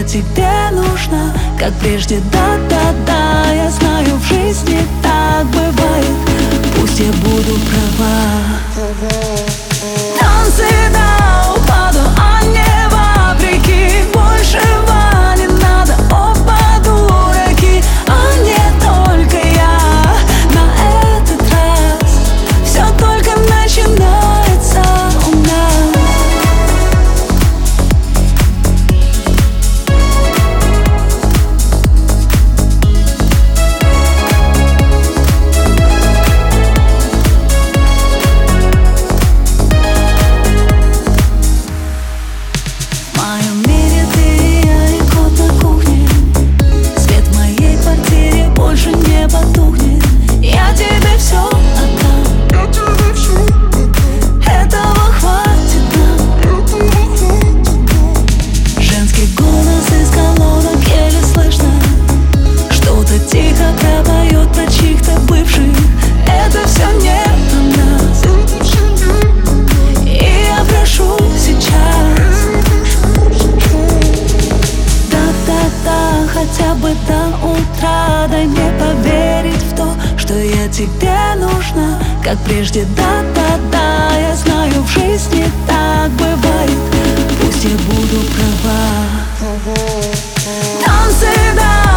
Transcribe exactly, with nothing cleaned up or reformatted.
тебе нужна, как прежде, да-да-да. Я знаю, в жизни так бывает, пусть я буду права. Танцы до упаду, а не вопреки. Большего не надо, оба дураки, а не только я. На этот раз все только начинается у нас. В моем мире ты и я, и кот на кухне. Свет в моей квартире больше не потухнет. Я тебе все отдам, Я тебе все отдам, этого хватит нам. этого хватит нам. Женский голос из колонок еле слышно, что-то тихо пропоет про чьих-то бывших. Это все не про нас, Это все не про нас. и я прошу сейчас, Я прошу сейчас. да-да-да, хотя бы до утра. Дай мне поверить в то, что я тебе нужна, как прежде, да-да-да. Я знаю, в жизни так бывает, пусть я буду права. Танцы до